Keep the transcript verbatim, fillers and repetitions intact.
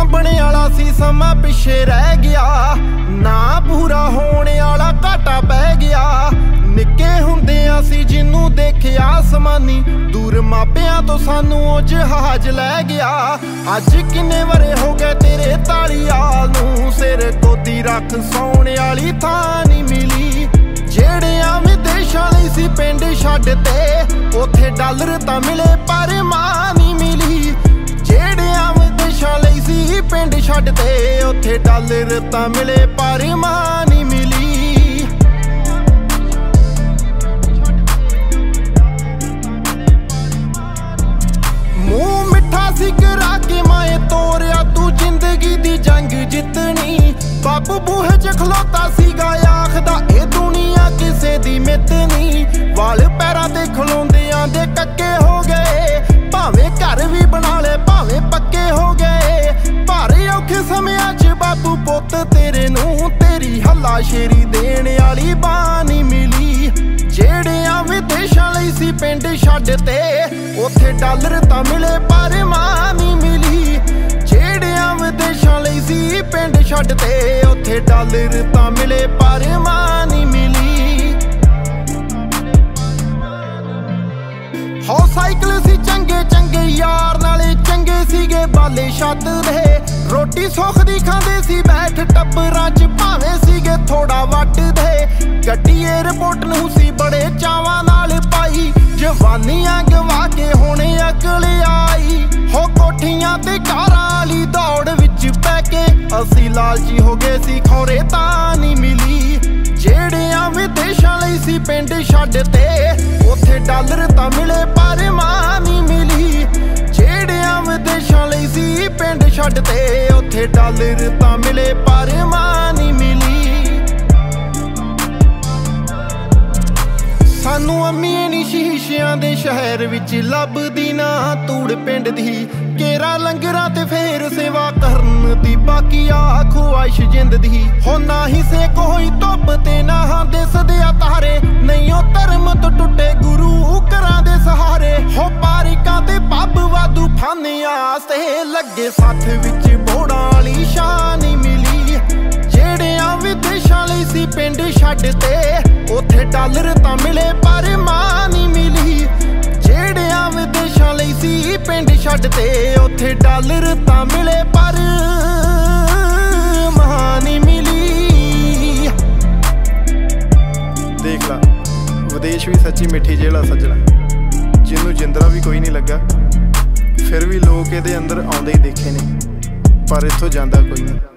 ਸਾਂਭਣ ਵਾਲਾ ਸੀ ਸਮਾਂ ਪਿੱਛੇ ਰਹਿ ਗਿਆ, ਨਾ ਪੂਰਾ ਹੋਣ ਵਾਲਾ ਘਾਟਾ ਪੈ ਗਿਆ। ਨਿੱਕੇ ਹੁੰਦਿਆਂ ਸੀ ਜਿਹਨੂੰ ਦੇਖਿਆ ਅਸਮਾਨੀ, ਦੂਰ ਮਾਪਿਆਂ ਤੋਂ ਸਾਨੂੰ ਉਹ ਜਹਾਜ਼ ਲੈ ਗਿਆ। ਅੱਜ ਕਿੰਨੇ ਵਰੇ ਹੋ ਗਏ ਤੇਰੇ ਤਾਲੀਆਲ ਨੂੰ, ਸਿਰ ਗੋਦੀ ਰੱਖ ਸੌਣ ਵਾਲੀ ਥਾਂ ਨਹੀਂ ਮਿਲੀ। ਜਿਹੜਿਆਂ ਵਿਦੇਸ਼ਾਂ ਲਈ ਸੀ ਪਿੰਡ ਛੱਡ ਤੇ, ਉੱਥੇ ਡਾਲਰ ਤਾਂ ਮਿਲੇ ਪਰ ਮਾਂ ਨਹੀਂ ਮਿਲੀ। ਜਿਹੜਿਆਂ ਵਿਦੇਸ਼ਾਂ ਲਈ ਸੀ ਪਿੰਡ ਛੱਡ ਤੇ, ਉੱਥੇ ਡਾਲਰ ਤਾਂ ਮਿਲੇ ਪਰ ਮਾਂ ਨਹੀਂ ਮਿਲੀ। ਮੂੰਹ ਮਿੱਠਾ ਸੀ ਕਰਾ ਕੇ ਮਾਏ ਤੋਰਿਆ ਤੂੰ ਜ਼ਿੰਦਗੀ ਦੀ ਜੰਗ ਜਿੱਤਣੀ। ਬਾਪੂ ਬੂਹੇ 'ਚ ਖਲੋਤਾ ਸੀਗਾ ਆਖਦਾ ਇਹ ਦੁਨੀਆ ਕਿਸੇ ਦੀ ਮਿੱਤ ਨਹੀਂ। ਵਾਲ ਪੈਰਾਂ ਤੇ ਖਲੋਂਦਿਆਂ ਦੇ ਕੱਕੇ ਹੋ ਗਏ, ਭਾਵੇਂ ਘਰ ਵੀ ਬਣਾ ਲੈ ਭਾਵੇਂ ਪੱਕੇ ਹੋ ਗਏ। ਭਾਰੇ ਔਖੇ ਸਮਿਆਂ 'ਚ ਬਾਪੂ ਪੁੱਤ ਤੇਰੇ ਨੂੰ ਤੇਰੀ ਹੱਲਾ ਸ਼ੇਰੀ ਦੇਣ ਵਾਲੀ ਬਾਂਹ ਨਹੀਂ ਮਿਲੀ। ਜਿਹੜਿਆਂ ਵਿਦੇਸ਼ਾਂ ਲਈ ਸੀ ਪਿੰਡ ਛੱਡ ਤੇ, ਉੱਥੇ ਡਾਲਰ ਤਾਂ ਮਿਲੇ ਪਰ ਮਾਂ ਨਹੀਂ ਮਿਲੀ। ਜਿਹੜਿਆਂ ਵਿਦੇਸ਼ਾਂ ਲਈ ਸੀ ਪਿੰਡ ਛੱਡ ਤੇ, ਉੱਥੇ ਡਾਲਰ ਤਾਂ ਮਿਲੇ ਪਰ ਮਾਂ ਨਹੀਂ ਮਿਲੀ। ਹੋ ਸਾਈਕਲ ਸੀ ਚੰਗੇ ਚੰਗੇ ਯਾਰ, ਨਾਲੇ ਚੰਗੇ ਸੀਗੇ ਬਾਲੇ ਛੱਤ ਦੇ। ਰੋਟੀ ਸੁੱਖ ਦੀ ਖਾਂਦੇ ਸੀ ਬੈਠ ਟੱਬਰਾਂ 'ਚ, ਭਾਵੇਂ ਸੀਗੇ ਥੋੜਾ ਵੱਟਦੇ। ਗੱਡੀ ਏਅਰਪੋਰਟ ਨੂੰ ਸੀ ਬੜੇ ਚਾਵਾਂ ਨਾਲ ਪਾਈ, ਜਵਾਨੀਆਂ ਗਵਾ ਕੇ ਹੁਣ ਅਕਲ ਆਈ। ਹੋ ਕੋਠੀਆਂ ਤੇ ਕਾਰਾਂ ਵਾਲੀ ਦੌੜ ਵਿੱਚ ਪੈ ਕੇ, ਅਸੀਂ ਲਾਲਚੀ ਹੋ ਗਏ ਸੀ ਖੌਰੇ ਤਾਂ ਨਹੀਂ ਮਿਲੀ। ਜਿਹੜਿਆਂ ਵਿਦੇਸ਼ਾਂ ਲਈ ਸੀ ਪਿੰਡ ਛੱਡ ਤੇ, ਉੱਥੇ ਡਾਲਰ ਤਾਂ ਮਿਲੇ ਪਰ ਮਾਂ ਨਹੀਂ ਮਿਲੀ। ਜਿਹੜਿਆਂ ਵਿਦੇਸ਼ਾਂ ਲਈ ਸੀ ਪਿੰਡ ਛੱਡ ਤੇ, ਉੱਥੇ ਡਾਲਰ ਤਾਂ ਮਿਲੇ ਪਰ ਮਾਂ ਨਹੀਂ ਮਿਲੀ। ਸਾਨੂੰ ਅੰਮੀਏ ਨੀ ਸ਼ੀਸ਼ਿਆਂ ਦੇ ਸ਼ਹਿਰ ਵਿੱਚ ਲੱਭਦੀ ਨਾ ਤੂੜ ਪਿੰਡ ਦੀ। ਕੇਰਾ ਲੰਗਰਾਂ ਤੇ ਫੇਰ ਸੇਵਾ ਕਰਨ ਦੀ, ਬਾਕੀ ਆ ਖੁਆਇਸ਼ ਜਿੰਦ ਦੀ। ਹੋ ਨਾ ਹੀ ਸੇ ਕੋਈ ਧੁੱਪ ਤੇ ਨਾ ਹਾਂ ਦਿਸਦੇ ਆ ਤਾਰੇ, ਨਹੀਂ ਉਹ ਧਰਮ ਤੋਂ ਟੁੱਟੇ ਗੁਰੂ ਘਰਾਂ ਦੇ ਸਹਾਰੇ। ਹੋ ਪਾਰਿਕਾਂ ਤੇ ਪੱਬ ਵਾਧੂ ਫਾਨਿਆਂ ਤੇ ਲੱਗੇ ਸਾਥ ਵਿੱਚ ਬੋੜਾਂ ਵਾਲੀ ਸ਼ਾਨ ਨਹੀਂ ਮਿਲੀ। ਜਿਹੜਿਆਂ ਵਿਦੇਸ਼ਾਂ ਲਈ ਸੀ ਪਿੰਡ ਛੱਡ ਤੇ, ਉੱਥੇ ਡਾਲਰ ਤਾਂ ਮਿਲੇ ਪਰ ਮਾਂ ਨਹੀਂ ਮਿਲੀ। ਜਿਹੜਿਆਂ ਵਿਦੇਸ਼ਾਂ ਲਈ ਸੀ ਪਿੰਡ ਛੱਡ ਤੇ, ਉੱਥੇ ਡਾਲਰ ਤਾਂ ਮਿਲੇ ਪਰ ਮਾਂ ਨਹੀਂ ਮਿਲੀ। ਦੇਖ ਲਾ ਵਿਦੇਸ਼ ਵੀ ਸੱਚੀ ਮਿੱਠੀ ਜੇਲਾ ਸੱਜਣਾ, ਜਿਹਨੂੰ ਜਿੰਦਰਾ ਵੀ ਕੋਈ ਨਹੀਂ ਲੱਗਾ। ਫਿਰ ਵੀ ਲੋਕ ਇਹਦੇ ਅੰਦਰ ਆਉਂਦੇ ਹੀ ਦੇਖੇ ਨੇ, ਪਰ ਇੱਥੋਂ ਜਾਂਦਾ ਕੋਈ ਨਹੀਂ।